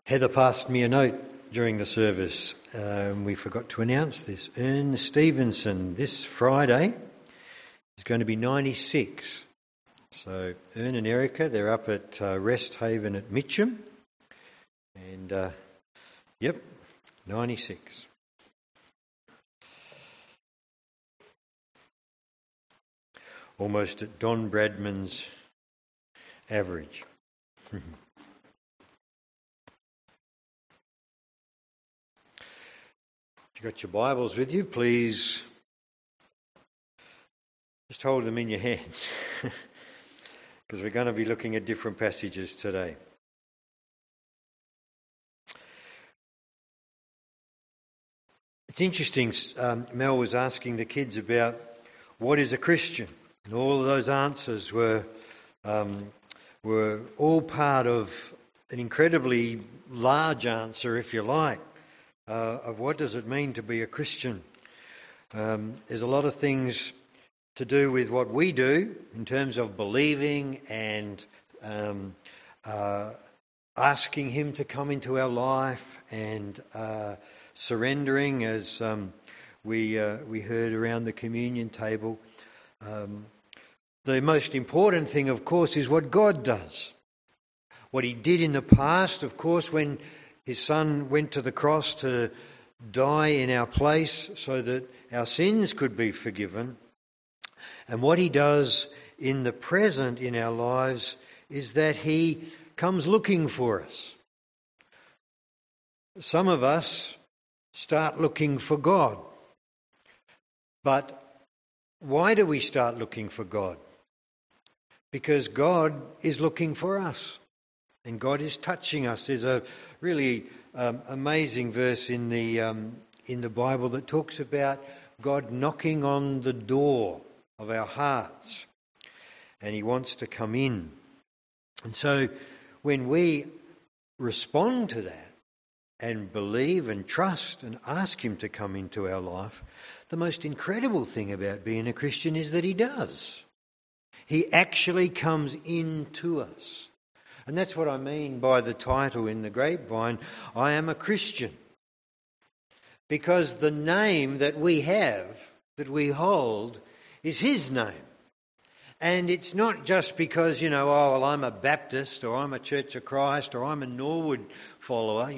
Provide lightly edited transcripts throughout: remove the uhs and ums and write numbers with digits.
Heather passed me a note during the service. We forgot to announce this. Ern Stevenson, this Friday, is going to be 96. So Ern and Erica, they're up at Rest Haven at Mitcham. And, 96. Almost at Don Bradman's average. If you've got your Bibles with you, please just hold them in your hands because we're going to be looking at different passages today. It's interesting, Mel was asking the kids about what is a Christian, and all of those answers were all part of an incredibly large answer, if you like, of what does it mean to be a Christian. There's a lot of things to do with what we do in terms of believing and asking Him to come into our life and surrendering, as we heard around the communion table. The most important thing, of course, is what God does. What He did in the past, of course, when His Son went to the cross to die in our place so that our sins could be forgiven. And what He does in the present in our lives is that He comes looking for us. Some of us start looking for God. But why do we start looking for God? Because God is looking for us. And God is touching us. There's a really amazing verse in the Bible that talks about God knocking on the door of our hearts, and He wants to come in. And so when we respond to that and believe and trust and ask Him to come into our life, the most incredible thing about being a Christian is that He does. He actually comes into us. And that's what I mean by the title in the Grapevine, I am a Christian. Because the name that we have, that we hold, is His name. And it's not just because, I'm a Baptist or I'm a Church of Christ or I'm a Norwood follower,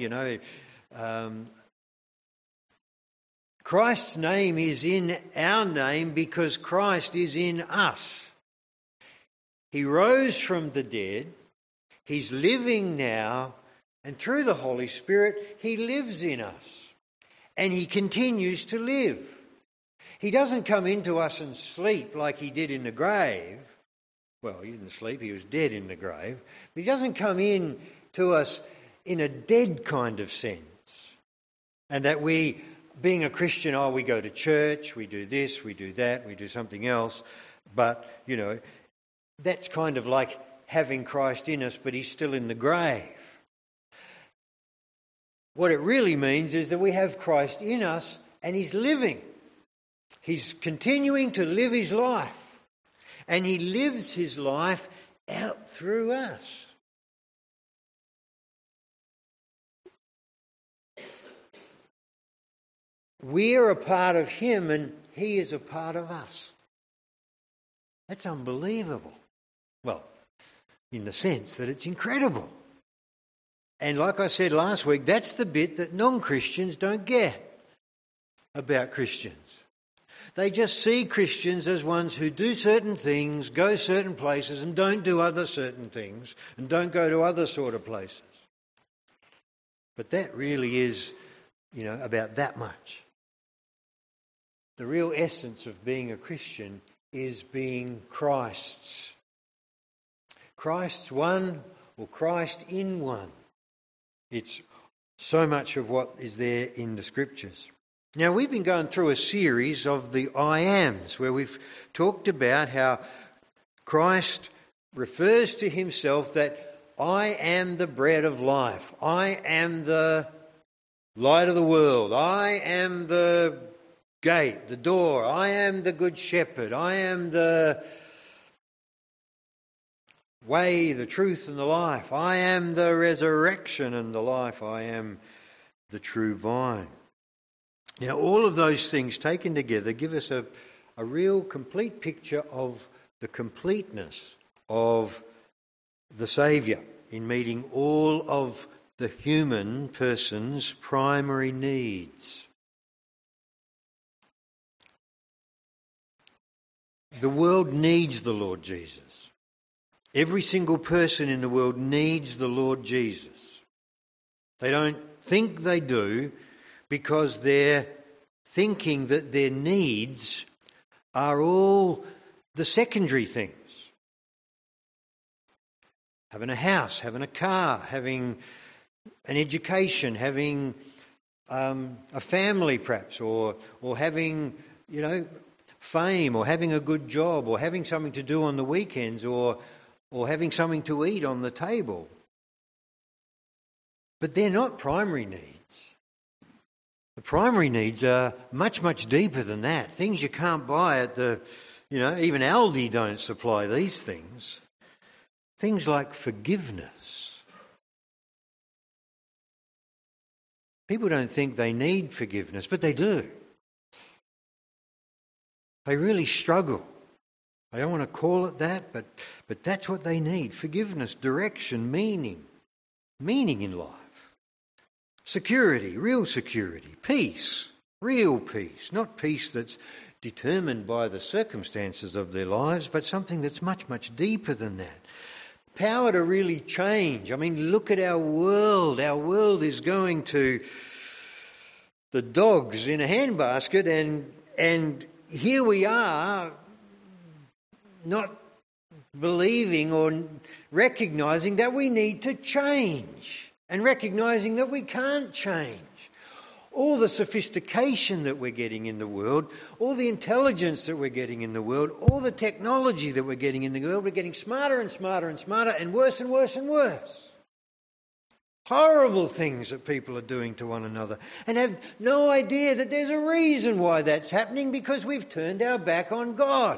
Christ's name is in our name because Christ is in us. He rose from the dead. He's living now, and through the Holy Spirit, He lives in us. And He continues to live. He doesn't come into us and sleep like He did in the grave. Well, He didn't sleep, He was dead in the grave. But He doesn't come in to us in a dead kind of sense. And that we, being a Christian, we go to church, we do this, we do that, we do something else. But, that's kind of like having Christ in us, but He's still in the grave. What it really means is that we have Christ in us and He's living. He's continuing to live His life. And He lives His life out through us. We're a part of Him and He is a part of us. That's unbelievable. Well, in the sense that it's incredible. And like I said last week, that's the bit that non-Christians don't get about Christians. They just see Christians as ones who do certain things, go certain places, and don't do other certain things, and don't go to other sort of places. But that really is, about that much. The real essence of being a Christian is being Christ's. Christ's one, or Christ in one. It's so much of what is there in the Scriptures. Now, we've been going through a series of the I ams, where we've talked about how Christ refers to Himself that I am the bread of life. I am the light of the world. I am the gate, the door. I am the good shepherd. I am the way, the truth and the life. I am the resurrection and the life. I am the true vine. Now, all of those things taken together give us a real complete picture of the completeness of the Saviour in meeting all of the human person's primary needs. The world needs the Lord Jesus. Every single person in the world needs the Lord Jesus. They don't think they do because they're thinking that their needs are all the secondary things. Having a house, having a car, having an education, having a family perhaps, or having, fame, or having a good job, or having something to do on the weekends, or having something to eat on the table. But they're not primary needs. The primary needs are much, much deeper than that. Things you can't buy at even Aldi don't supply these things. Things like forgiveness. People don't think they need forgiveness, but they do. They really struggle. I don't want to call it that, but that's what they need. Forgiveness, direction, meaning in life. Security, real security. Peace, real peace. Not peace that's determined by the circumstances of their lives, but something that's much, much deeper than that. Power to really change. I mean, look at our world. Our world is going to the dogs in a handbasket, and here we are not believing or recognising that we need to change and recognising that we can't change. All the sophistication that we're getting in the world, all the intelligence that we're getting in the world, all the technology that we're getting in the world, we're getting smarter and smarter and smarter and worse and worse and worse. Horrible things that people are doing to one another and have no idea that there's a reason why that's happening, because we've turned our back on God.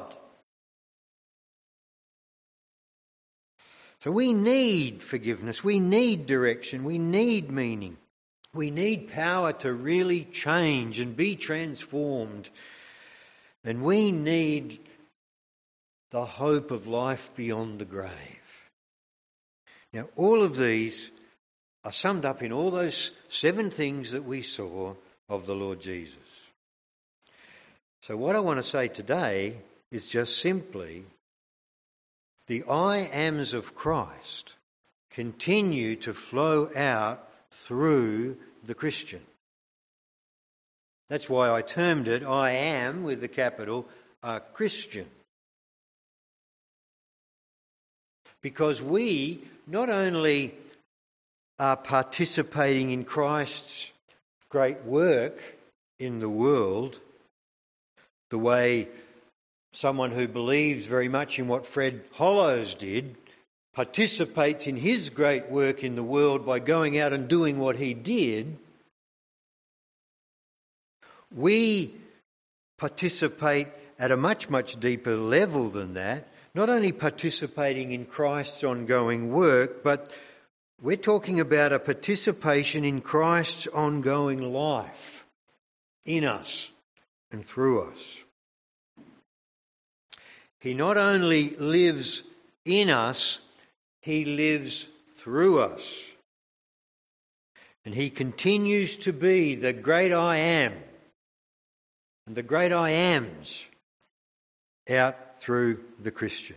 So we need forgiveness, we need direction, we need meaning. We need power to really change and be transformed. And we need the hope of life beyond the grave. Now, all of these are summed up in all those 7 things that we saw of the Lord Jesus. So what I want to say today is just simply the I ams of Christ continue to flow out through the Christian. That's why I termed it I am, with the capital, a Christian. Because we not only are participating in Christ's great work in the world, the way someone who believes very much in what Fred Hollows did participates in his great work in the world by going out and doing what he did, we participate at a much, much deeper level than that, not only participating in Christ's ongoing work, but we're talking about a participation in Christ's ongoing life in us and through us. He not only lives in us, he lives through us. And he continues to be the great I am and the great I ams out through the Christian.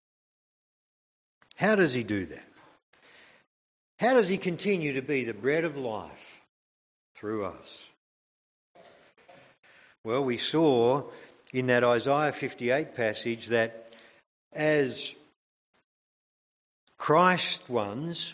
How does he do that? How does he continue to be the bread of life through us? Well, we saw in that Isaiah 58 passage that as Christ ones,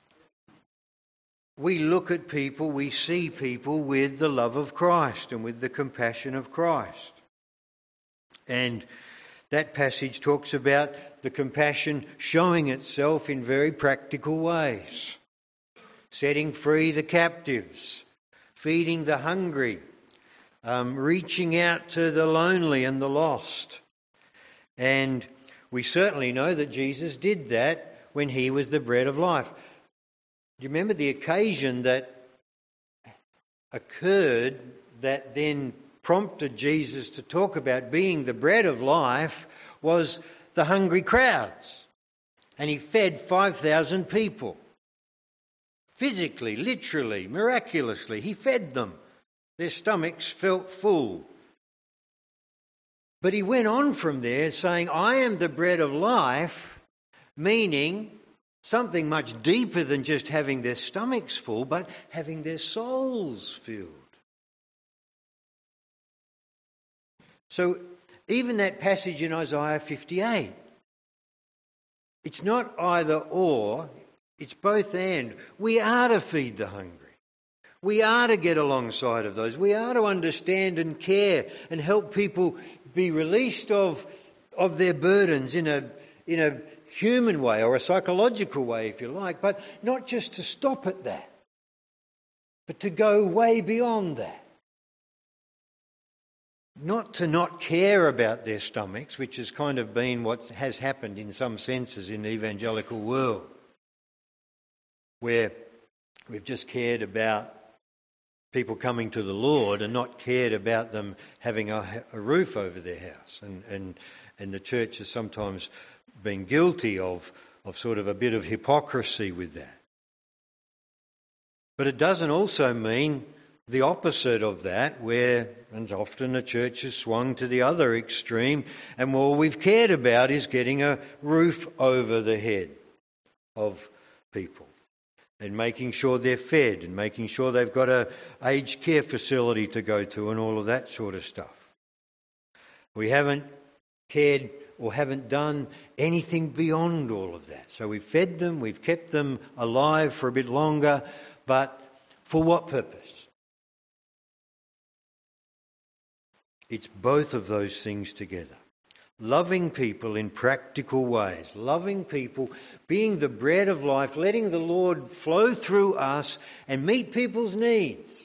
we look at people, we see people with the love of Christ and with the compassion of Christ. And that passage talks about the compassion showing itself in very practical ways. Setting free the captives, feeding the hungry, reaching out to the lonely and the lost. And We certainly know that Jesus did that when he was the bread of life. Do you remember the occasion that occurred that then prompted Jesus to talk about being the bread of life was the hungry crowds. And he fed 5,000 people. Physically, literally, miraculously, he fed them. Their stomachs felt full. But he went on from there saying, I am the bread of life, meaning something much deeper than just having their stomachs full, but having their souls filled. So even that passage in Isaiah 58, it's not either or, it's both and. We are to feed the hungry. We are to get alongside of those. We are to understand and care and help people be released of their burdens in a human way or a psychological way, if you like, but not just to stop at that, but to go way beyond that. Not to not care about their stomachs, which has kind of been what has happened in some senses in the evangelical world, where we've just cared about people coming to the Lord and not cared about them having a roof over their house. And the church has sometimes been guilty of sort of a bit of hypocrisy with that. But it doesn't also mean the opposite of that, where, and often the church has swung to the other extreme, and all we've cared about is getting a roof over the head of people and making sure they're fed and making sure they've got a aged care facility to go to and all of that sort of stuff. We haven't cared or haven't done anything beyond all of that. So we've fed them, we've kept them alive for a bit longer, but for what purpose? It's both of those things together. Loving people in practical ways, loving people, being the bread of life, letting the Lord flow through us and meet people's needs.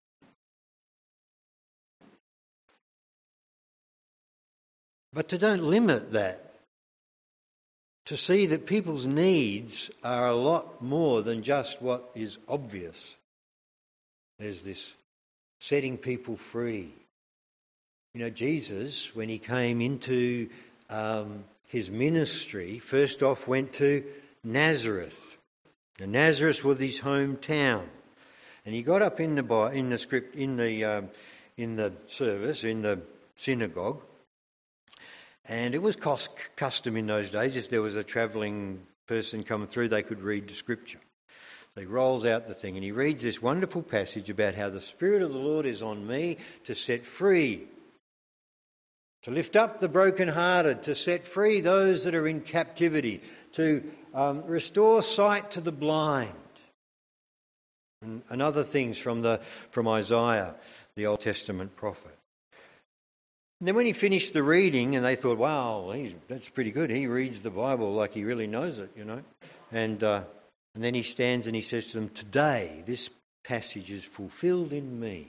But to don't limit that, to see that people's needs are a lot more than just what is obvious. There's this setting people free. You know, Jesus, when he came into his ministry, first off went to Nazareth. Now, Nazareth was his hometown, and he got up in the service in the synagogue, and it was custom in those days. If there was a travelling person coming through, they could read the scripture. So he rolls out the thing, and he reads this wonderful passage about how the Spirit of the Lord is on me to set free, to lift up the brokenhearted, to set free those that are in captivity, to restore sight to the blind, and other things from Isaiah, the Old Testament prophet. And then when he finished the reading, and they thought, wow, that's pretty good. He reads the Bible like he really knows it, you know. And then he stands and he says to them, today this passage is fulfilled in me.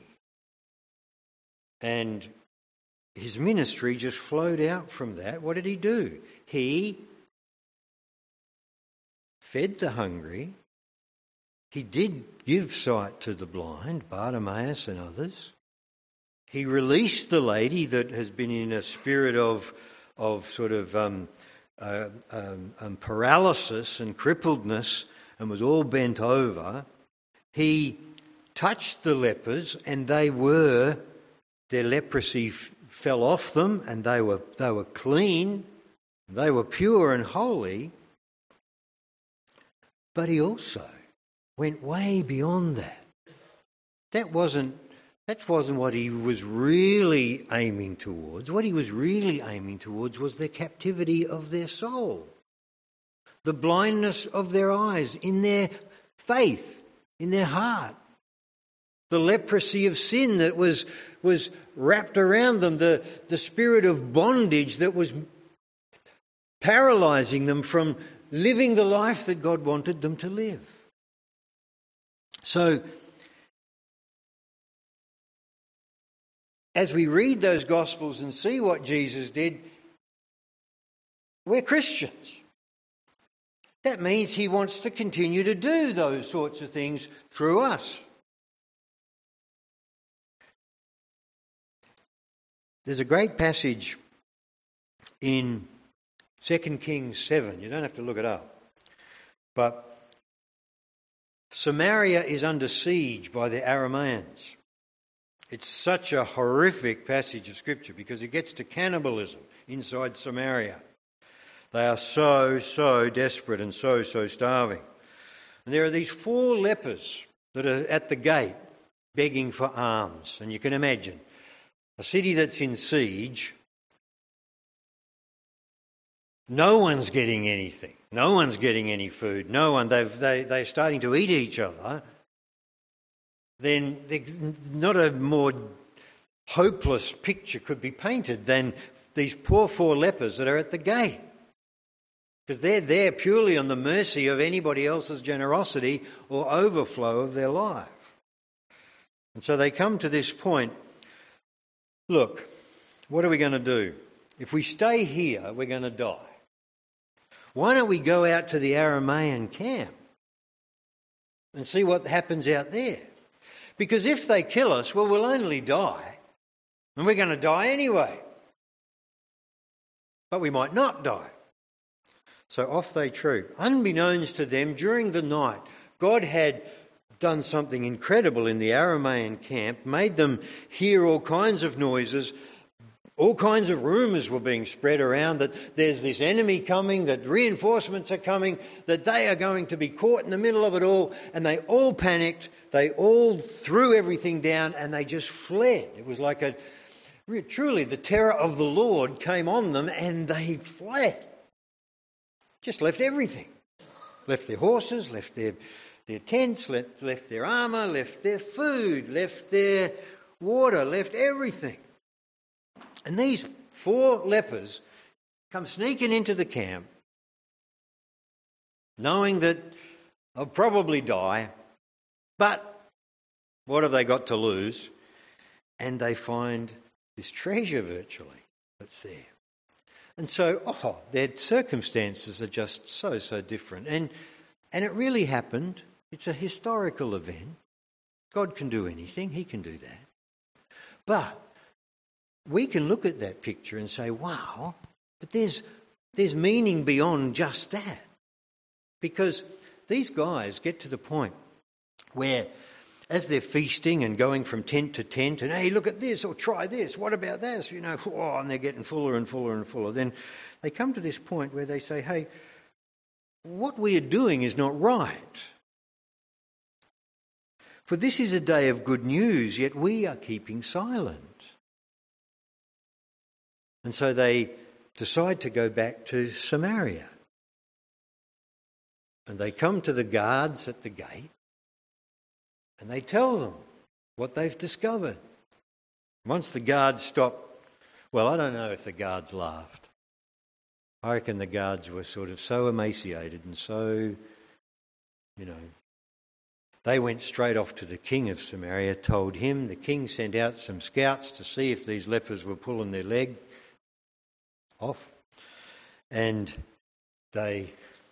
And his ministry just flowed out from that. What did he do? He fed the hungry. He did give sight to the blind, Bartimaeus and others. He released the lady that has been in a spirit of sort of paralysis and crippledness and was all bent over. He touched the lepers, and their leprosy fell off them, and they were clean, they were pure and holy. But he also went way beyond that. That wasn't what he was really aiming towards. What he was really aiming towards was the captivity of their soul, the blindness of their eyes, in their faith, in their heart, the leprosy of sin that was wrapped around them, the spirit of bondage that was paralysing them from living the life that God wanted them to live. So, as we read those Gospels and see what Jesus did, we're Christians. That means he wants to continue to do those sorts of things through us. There's a great passage in 2 Kings 7. You don't have to look it up. But Samaria is under siege by the Arameans. It's such a horrific passage of Scripture because it gets to cannibalism inside Samaria. They are so desperate and so starving. And there are these 4 lepers that are at the gate begging for alms. And you can imagine a city that's in siege, no one's getting anything. No one's getting any food. No one. They're starting to eat each other. Then not a more hopeless picture could be painted than these poor 4 lepers that are at the gate. Because they're there purely on the mercy of anybody else's generosity or overflow of their life. And so they come to this point, look, what are we going to do? If we stay here, we're going to die. Why don't we go out to the Aramean camp and see what happens out there? Because if they kill us, well, we'll only die. And we're going to die anyway. But we might not die. So off they troop. Unbeknownst to them, during the night, God had done something incredible in the Aramean camp, made them hear all kinds of noises. All kinds of rumours were being spread around that there's this enemy coming, that reinforcements are coming, that they are going to be caught in the middle of it all. And they all panicked. They all threw everything down and they just fled. It was like truly the terror of the Lord came on them and they fled. Just left everything. Left their horses, left their tents, left their armour, left their food, left their water, left everything. And these 4 lepers come sneaking into the camp, knowing that they'll probably die, but what have they got to lose? And they find this treasure virtually that's there. And so, their circumstances are just so different. And it really happened. It's a historical event. God can do anything. He can do that. But we can look at that picture and say, wow, but there's meaning beyond just that. Because these guys get to the point where as they're feasting and going from tent to tent and, hey, look at this or try this, what about this? And they're getting fuller and fuller and fuller. Then they come to this point where they say, hey, what we are doing is not right. For this is a day of good news, yet we are keeping silent. And so they decide to go back to Samaria. And they come to the guards at the gate and they tell them what they've discovered. Once the guards stop, well, I don't know if the guards laughed. I reckon the guards were sort of so emaciated and so, they went straight off to the king of Samaria, told him. The king sent out some scouts to see if these lepers were pulling their leg off. And they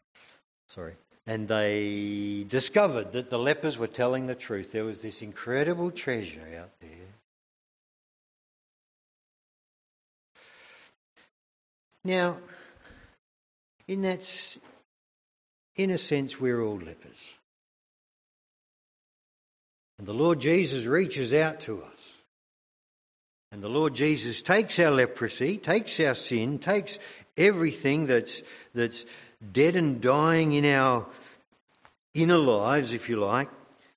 discovered that the lepers were telling the truth. There was this incredible treasure out there. Now, in a sense, we're all lepers. And the Lord Jesus reaches out to us. And the Lord Jesus takes our leprosy, takes our sin, takes everything that's dead and dying in our inner lives, if you like,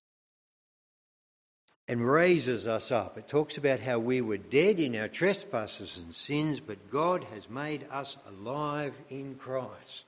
and raises us up. It talks about how we were dead in our trespasses and sins, but God has made us alive in Christ.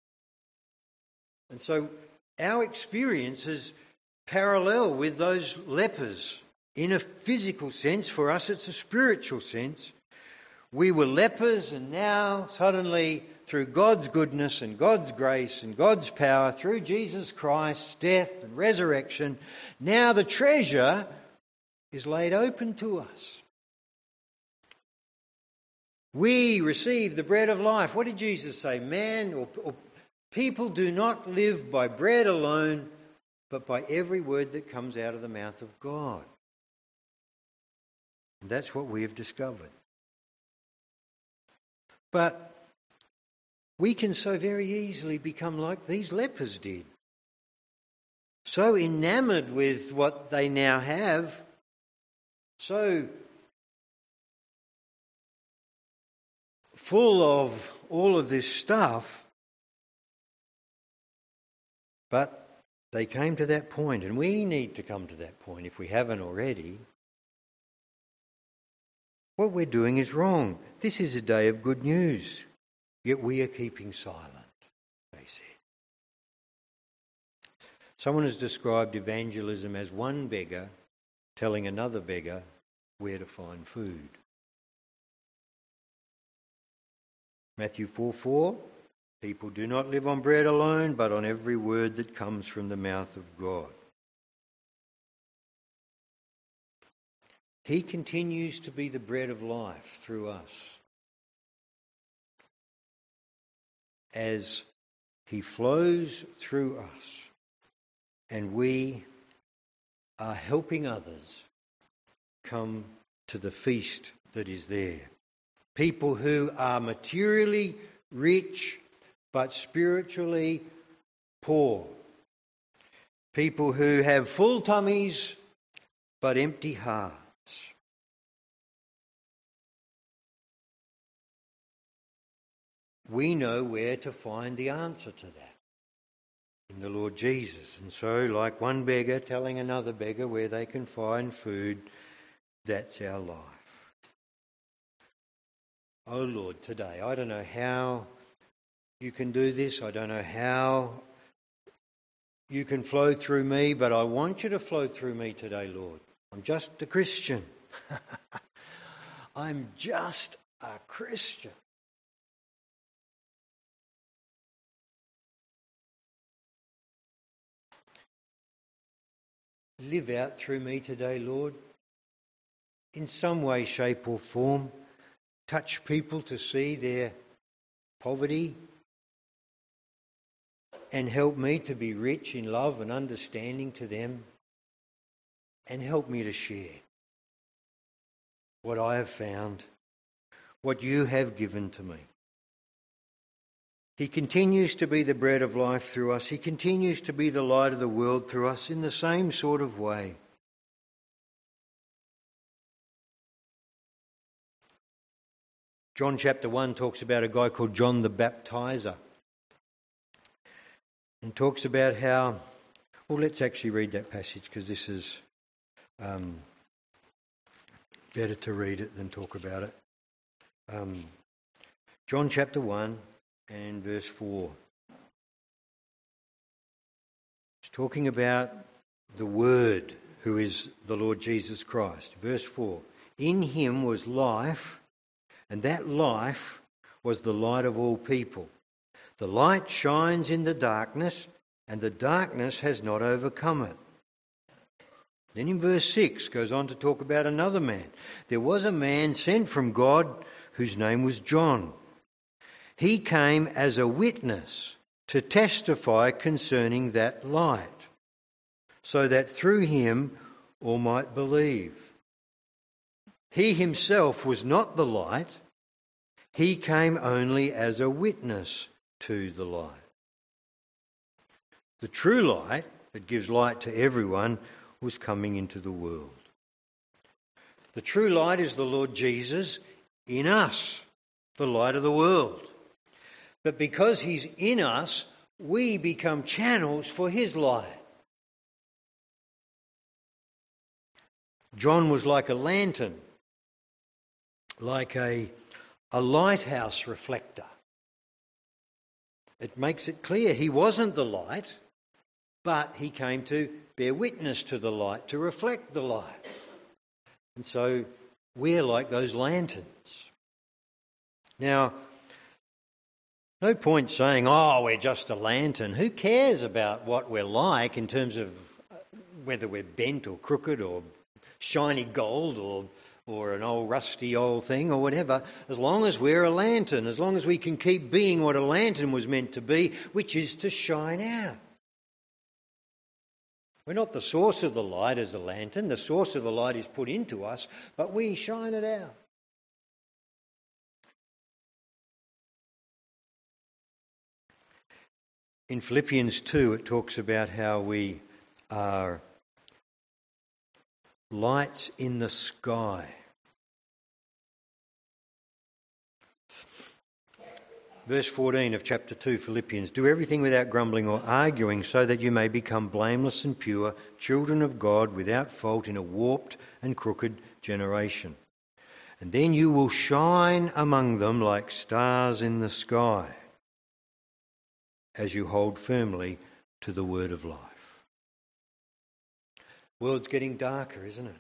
And so our experience is parallel with those lepers. In a physical sense, for us it's a spiritual sense. We were lepers, and now suddenly, through God's goodness and God's grace and God's power, through Jesus Christ's death and resurrection, now the treasure is laid open to us. We receive the bread of life. What did Jesus say? Man or people do not live by bread alone, but by every word that comes out of the mouth of God. And that's what we have discovered. But we can so very easily become like these lepers did. So enamoured with what they now have, so full of all of this stuff, but they came to that point, and we need to come to that point if we haven't already. What we're doing is wrong. This is a day of good news, yet we are keeping silent, they said. Someone has described evangelism as one beggar telling another beggar where to find food. Matthew 4:4, people do not live on bread alone, but on every word that comes from the mouth of God. He continues to be the bread of life through us as he flows through us, and we are helping others come to the feast that is there. People who are materially rich but spiritually poor. People who have full tummies but empty hearts. We know where to find the answer to that in the Lord Jesus. And so, like one beggar telling another beggar where they can find food, that's our life. Oh Lord, today, I don't know how you can do this. I don't know how you can flow through me, but I want you to flow through me today, Lord. I'm just a Christian. I'm just a Christian. Live out through me today, Lord, in some way, shape or form. Touch people to see their poverty and help me to be rich in love and understanding to them, and help me to share what I have found, what you have given to me. He continues to be the bread of life through us. He continues to be the light of the world through us in the same sort of way. John chapter 1 talks about a guy called John the Baptizer, and talks about how, well, let's actually read that passage because this is better to read it than talk about it. John chapter 1 and verse 4. It's talking about the Word, who is the Lord Jesus Christ. Verse 4, in him was life, and that life was the light of all people. The light shines in the darkness, and the darkness has not overcome it. Then in verse 6 goes on to talk about another man. There was a man sent from God whose name was John. He came as a witness to testify concerning that light, so that through him all might believe. He himself was not the light. He came only as a witness to the light. The true light that gives light to everyone was coming into the world. The true light is the Lord Jesus in us, the light of the world. But because he's in us, we become channels for his light. John was like a lantern, like a lighthouse reflector. It makes it clear he wasn't the light, but he came to bear witness to the light, to reflect the light. And so we're like those lanterns. Now, no point saying, oh, we're just a lantern. Who cares about what we're like in terms of whether we're bent or crooked or shiny gold or an old rusty old thing or whatever, as long as we're a lantern, as long as we can keep being what a lantern was meant to be, which is to shine out. We're not the source of the light as a lantern. The source of the light is put into us, but we shine it out. In Philippians 2, it talks about how we are lights in the sky. Verse 14 of chapter 2, Philippians, do everything without grumbling or arguing, so that you may become blameless and pure, children of God without fault in a warped and crooked generation. And then you will shine among them like stars in the sky, as you hold firmly to the word of life. The world's getting darker, isn't it?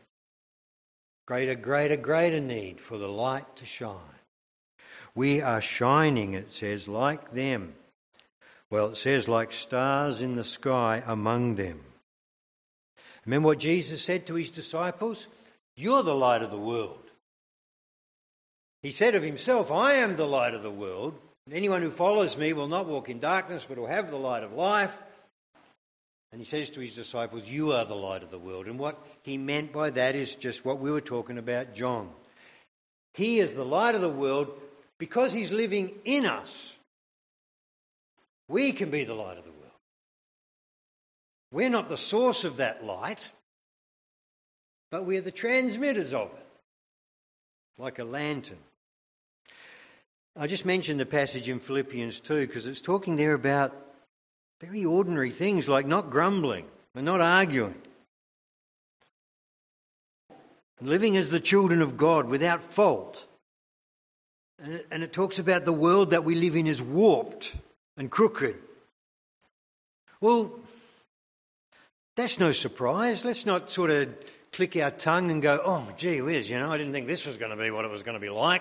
Greater need for the light to shine. We are shining, it says, like them. Well, it says like stars in the sky among them. Remember what Jesus said to his disciples? You're the light of the world. He said of himself, I am the light of the world. Anyone who follows me will not walk in darkness, but will have the light of life. And he says to his disciples, you are the light of the world. And what he meant by that is just what we were talking about, John. He is the light of the world because he's living in us. We can be the light of the world. We're not the source of that light, but we're the transmitters of it, like a lantern. I just mentioned the passage in Philippians 2 because it's talking there about very ordinary things like not grumbling and not arguing. And living as the children of God without fault. And it talks about the world that we live in is warped and crooked. Well, that's no surprise. Let's not sort of click our tongue and go, oh, gee whiz, I didn't think this was going to be what it was going to be like.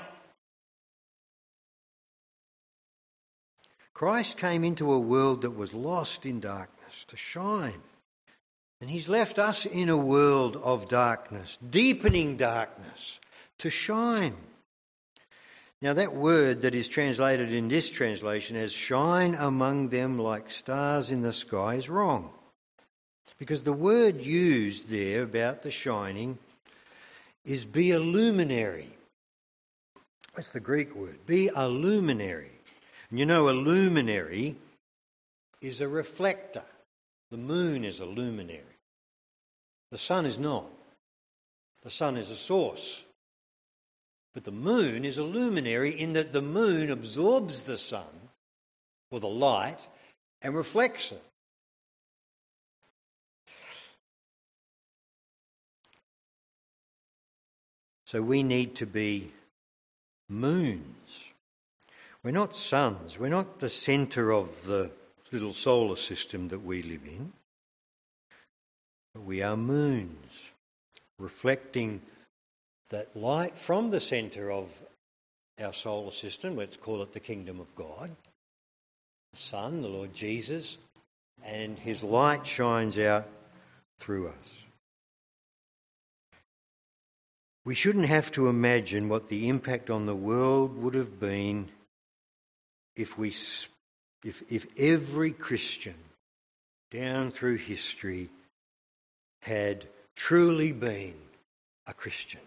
Christ came into a world that was lost in darkness to shine. And he's left us in a world of darkness, deepening darkness, to shine. Now that word that is translated in this translation as shine among them like stars in the sky is wrong. Because the word used there about the shining is be a luminary. That's the Greek word, be a luminary. And a luminary is a reflector. The moon is a luminary. The sun is not. The sun is a source. But the moon is a luminary in that the moon absorbs the sun, or the light, and reflects it. So we need to be moons. We're not suns. We're not the centre of the little solar system that we live in. But we are moons, reflecting that light from the centre of our solar system. Let's call it the kingdom of God. The Son, the Lord Jesus, and his light shines out through us. We shouldn't have to imagine what the impact on the world would have been if every Christian down through history had truly been a Christian.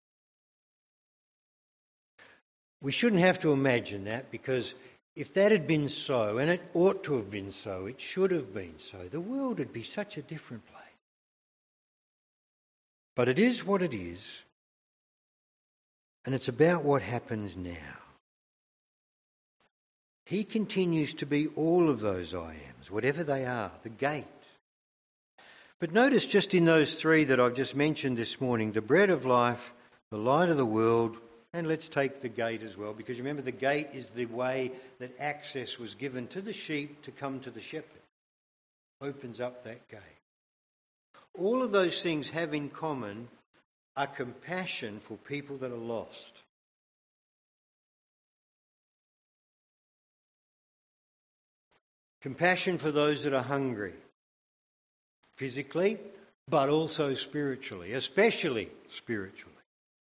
We shouldn't have to imagine that, because if that had been so, and it ought to have been so, it should have been so, the world would be such a different place. But it is what it is, and it's about what happens now. He continues to be all of those I ams, whatever they are, the gate. But notice just in those three that I've just mentioned this morning, the bread of life, the light of the world, and let's take the gate as well, because remember the gate is the way that access was given to the sheep to come to the shepherd. Opens up that gate. All of those things have in common a compassion for people that are lost. Compassion for those that are hungry, physically, but also spiritually, especially spiritually.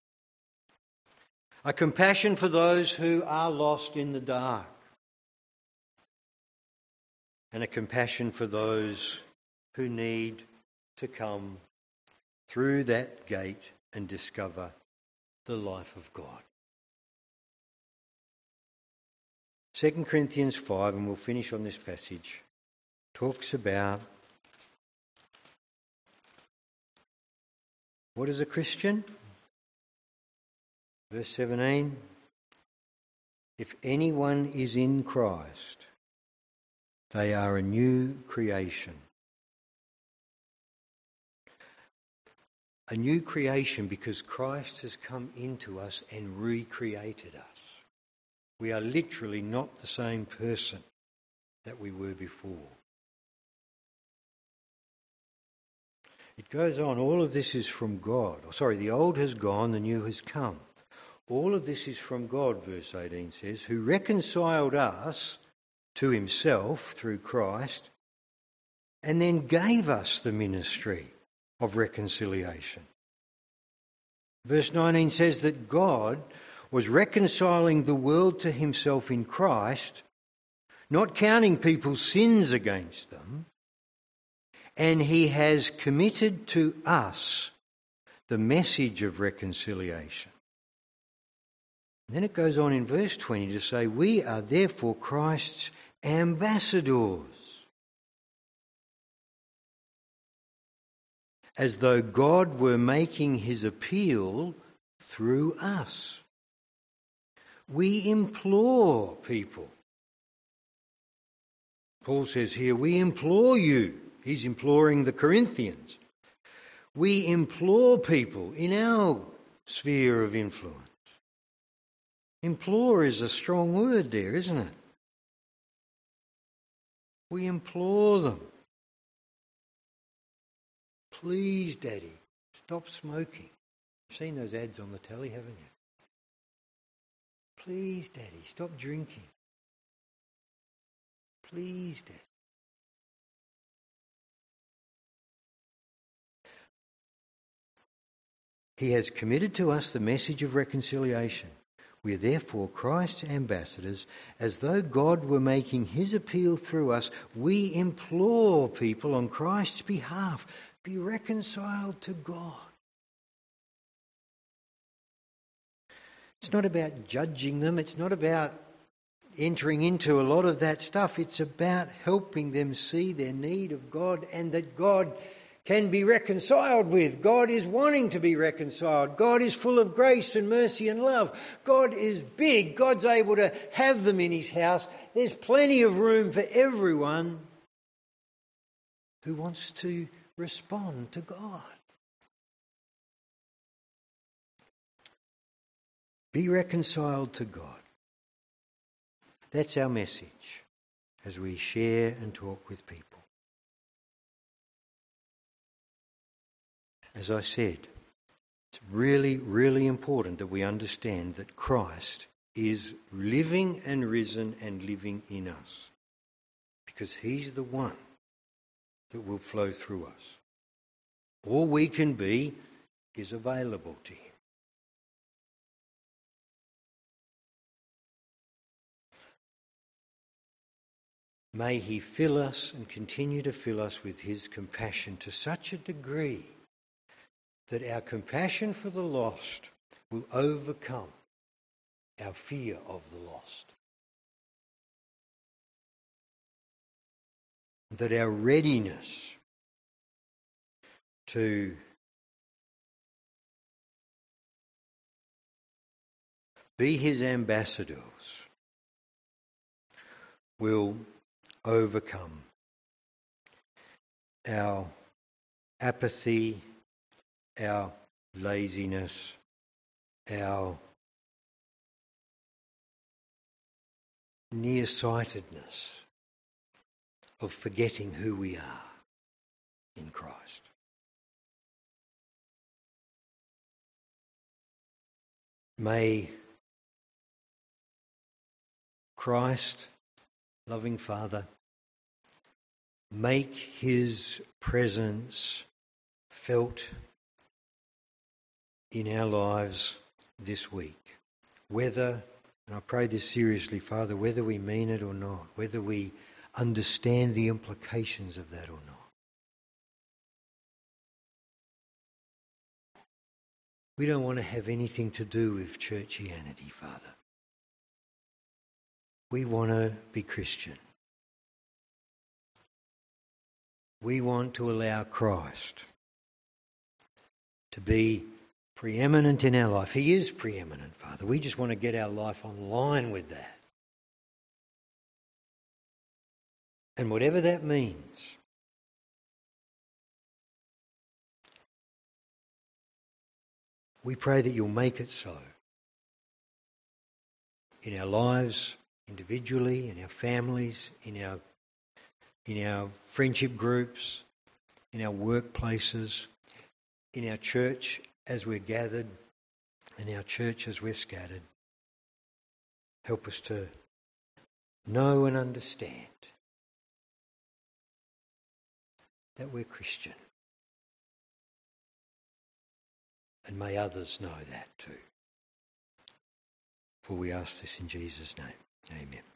A compassion for those who are lost in the dark, and a compassion for those who need to come through that gate and discover the life of God. 2 Corinthians 5, and we'll finish on this passage, talks about what is a Christian? Verse 17, if anyone is in Christ, they are a new creation. A new creation because Christ has come into us and recreated us. We are literally not the same person that we were before. It goes on, all of this is from God. The old has gone, the new has come. All of this is from God, verse 18 says, who reconciled us to himself through Christ and then gave us the ministry of reconciliation. Verse 19 says that God was reconciling the world to himself in Christ, not counting people's sins against them, and he has committed to us the message of reconciliation. And then it goes on in verse 20 to say, we are therefore Christ's ambassadors, as though God were making his appeal through us. We implore people. Paul says here, we implore you. He's imploring the Corinthians. We implore people in our sphere of influence. Implore is a strong word there, isn't it? We implore them. Please, Daddy, stop smoking. You've seen those ads on the telly, haven't you? Please, Daddy, stop drinking. Please, Daddy. He has committed to us the message of reconciliation. We are therefore Christ's ambassadors, as though God were making his appeal through us. We implore people on Christ's behalf, be reconciled to God. It's not about judging them. It's not about entering into a lot of that stuff. It's about helping them see their need of God and that God can be reconciled with. God is wanting to be reconciled. God is full of grace and mercy and love. God is big. God's able to have them in his house. There's plenty of room for everyone who wants to respond to God. Be reconciled to God. That's our message as we share and talk with people. As I said, it's really, really important that we understand that Christ is living and risen and living in us, because he's the one that will flow through us. All we can be is available to him. May he fill us and continue to fill us with his compassion to such a degree that our compassion for the lost will overcome our fear of the lost. That our readiness to be his ambassadors will overcome our apathy, our laziness, our nearsightedness of forgetting who we are in Christ. May Christ, loving Father, make his presence felt in our lives this week. Whether, and I pray this seriously, Father, whether we mean it or not, whether we understand the implications of that or not. We don't want to have anything to do with churchianity, Father. We want to be Christian. We want to allow Christ to be preeminent in our life. He is preeminent, Father. We just want to get our life on line with that. And whatever that means, we pray that you'll make it so. In our lives, individually, in our families, in our friendship groups, in our workplaces, in our church as we're gathered, in our church as we're scattered. Help us to know and understand that we're Christian. And may others know that too. For we ask this in Jesus' name. Amen.